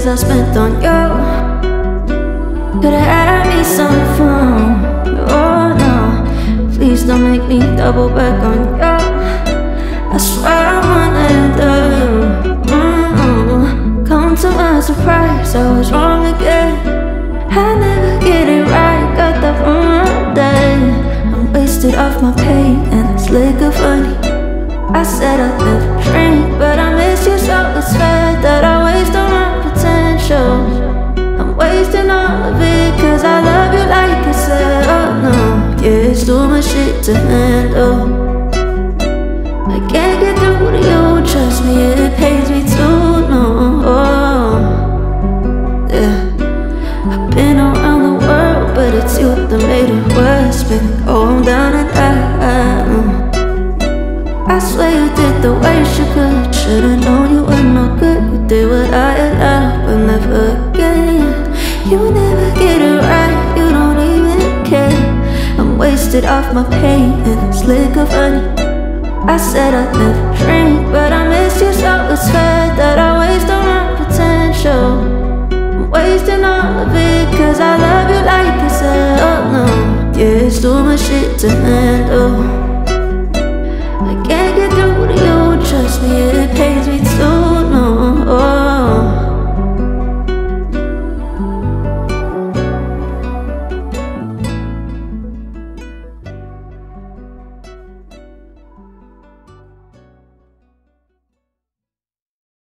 years I spent on you. Could've had me some fun. Oh no, please don't make me double back on you. I swear I wanted to come to my surprise, I was wrong again. I never get it right, got that from one day. I'm wasted off my pain and it's liquor funny. I said I'd never drink, but I miss you so it's fair that I waste all my potential. I'm wasting all of it cause I love you like I said. Oh no, yeah, it's too much shit to handle. I can't get through to you, trust me, it pains me to know. Yeah, I've been around the world, but it's you that made it worse. Been going down and out. I swear you did the worst you could. Should've known you were no good. You did what I allowed, but never again. You never get it right, you don't even care. I'm wasted off my pain and it's liquor funny. I said I'd never drink, but I miss you so it's fair that I waste all my potential. I'm wasting all of it cause I love you like I said. Oh no, yeah, it's too much shit to handle.